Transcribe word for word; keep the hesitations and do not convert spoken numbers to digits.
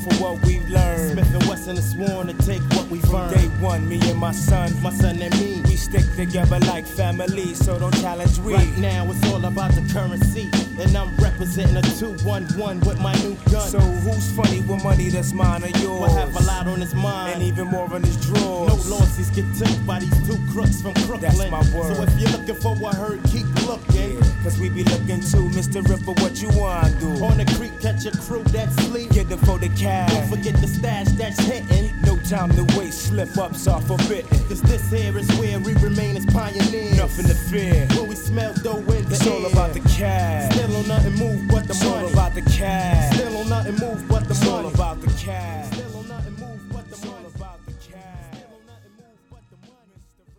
for what we've learned. Smith and Wesson is sworn to take what we've From earned. day one, me and my son, My son and me. we stick together like family, so don't challenge we. Right now it's all about the currency, and I'm representing a two one one with my new gun. So who's funny with money that's mine or yours? We'll have a lot on his mind, and even more on his drawers. no losses get took by these two crooks from Crooklyn. That's my word. So if you're looking for a herd, keep looking. Yeah, cause we be looking too, Mister Ripper, what you wanna do? On the creek, catch a crew that's sleep. Get it for the cash. Don't forget the stash that's hitting. No time to waste, slip ups are forbidden. Cause this here is where we remain as pioneers. Nothing to fear. Where we smell dough in the It's air. all about the cash. Still on nothing move but the It's money. all about the cash. Still